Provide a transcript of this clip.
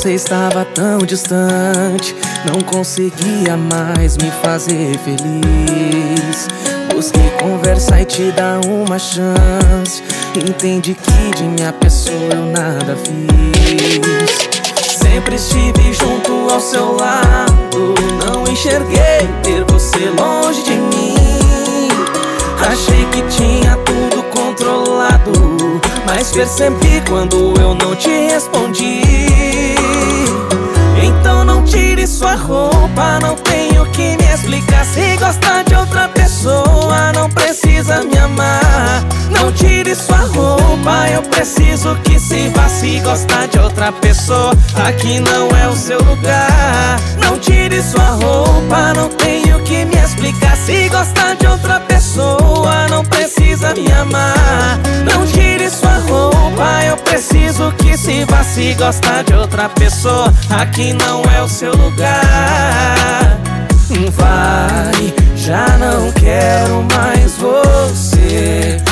você estava tão distante, não conseguia mais me fazer feliz. Busquei conversar e te dar uma chance. Entendi que de minha pessoa eu nada fiz. Sempre estive junto ao seu lado, não enxerguei ter você longe de mim. Achei que tinha tudo controlado, mas percebi quando eu não te respondi. Então não tire sua roupa, não tenho que me explicar. Se gosta de outra pessoa, não precisa me amar. Não tire sua roupa, eu preciso que se vá. Se gostar de outra pessoa, aqui não é o seu lugar. Não tire sua roupa, não tenho que me explicar. Se gostar de outra pessoa, não precisa me amar. Não tire sua roupa, eu preciso que se vá. Se gostar de outra pessoa, aqui não é o seu lugar. Vai, já não quero mais você.